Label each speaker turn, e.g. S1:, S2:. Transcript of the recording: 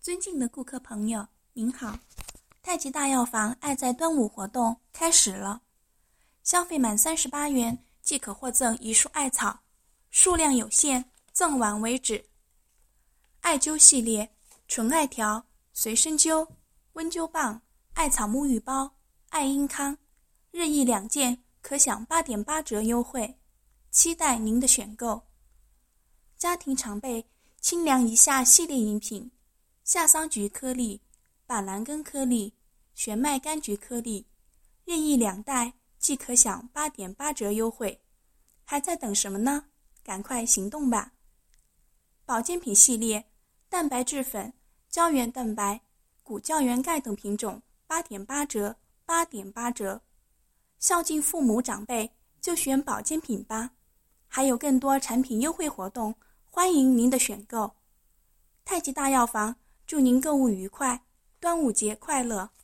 S1: 尊敬的顾客朋友，您好，太极大药房爱在端午活动开始了，消费满38元即可获赠一束艾草，数量有限，赠完为止。艾灸系列：纯艾条、随身灸、温灸棒、艾草沐浴包、艾因康，任意2件可享8.8折优惠，期待您的选购。家庭常备清凉一下系列饮品：夏桑菊颗粒、板蓝根颗粒、玄麦柑橘颗粒，任意2袋即可享8.8折优惠，还在等什么呢？赶快行动吧！保健品系列：蛋白质粉、胶原蛋白、骨胶原钙等品种8.8折，8.8折。孝敬父母长辈就选保健品吧，还有更多产品优惠活动，欢迎您的选购。太极大药房祝您购物愉快，端午节快乐！